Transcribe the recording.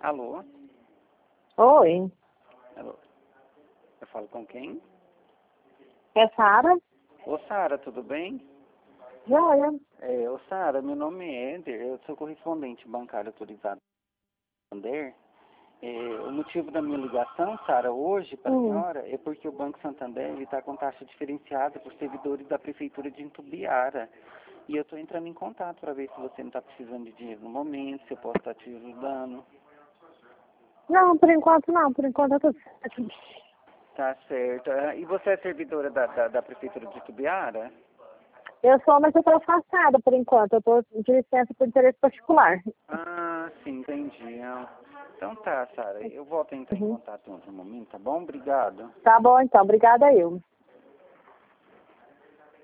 Alô? Oi, Alô? Eu falo com quem? é Sara? Ô, Sara, tudo bem? Joia. Ô, Sara, meu nome é Eder, eu sou correspondente bancário autorizado do Santander. O motivo da minha ligação, Sara, hoje para a senhora é porque o Banco Santander está com taxa diferenciada para os servidores da Prefeitura de Itumbiara. E eu estou entrando em contato para ver se você não está precisando de dinheiro no momento, se eu posso estar te ajudando. Não, por enquanto eu tô certo. Tá certo. E você é servidora da Prefeitura de Itumbiara? Eu sou, mas eu tô afastada por enquanto, eu tô de licença por interesse particular. Ah, sim, entendi. Então tá, Sara, eu volto a entrar em contato em outro momento, tá bom? Obrigado. Tá bom então, obrigada eu.